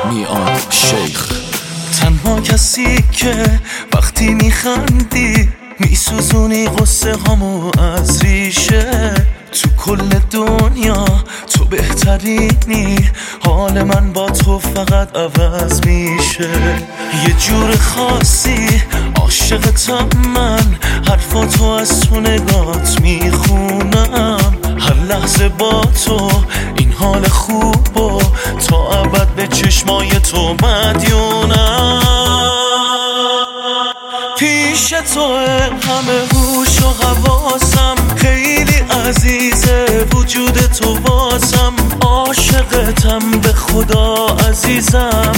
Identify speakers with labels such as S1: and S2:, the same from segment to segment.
S1: میاد شیخ.
S2: تنها کسی که وقتی میخندی میسوزونی غصه هامو از ریشه، تو کل دنیا تو بهترینی، حال من با تو فقط عوض میشه. یه جور خاصی عاشقتم من، حرفاتو از تو نگات میخونم، هر لحظه با تو این حال خوب و تا ابد به چشمای تو مدیونم. پیش تو همه هوش و حواسم، خیلی عزیزه وجود تو واسم، عاشقتم به خدا عزیزم.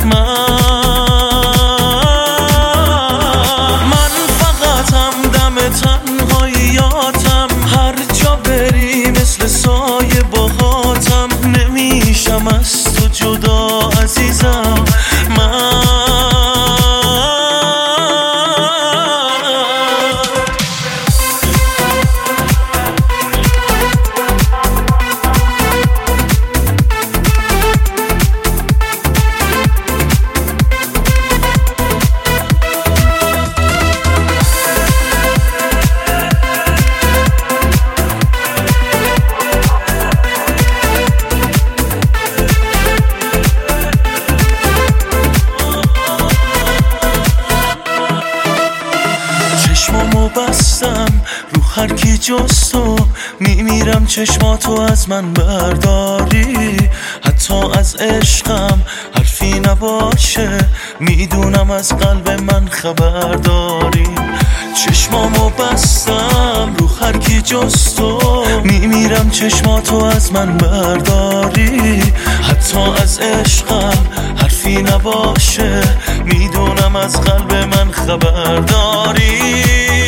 S2: من فقطم دم تنهاییاتم، هر جا بری مثل سایه باهاتم، نمیشم از تو جدا عزیزم. چشمامو بستم رو هر کی جز تو، میمیرم چشماتو از من برداری، حتی از عشقم حرفی نباشه، میدونم از قلب من خبرداری. چشمامو بستم رو هر کی جز تو، میمیرم چشماتو از من برداری، حتی از عشقم حرفی نباشه، میدونم از قلب من خبرداری.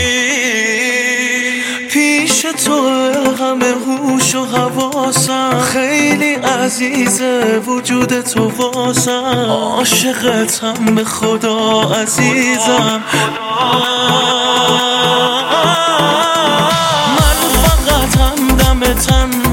S2: پیش تو همه هوش و حواسم، خیلی عزیزه وجود تو واسم، عاشقتم به خدا عزیزم. من فقطم دم تن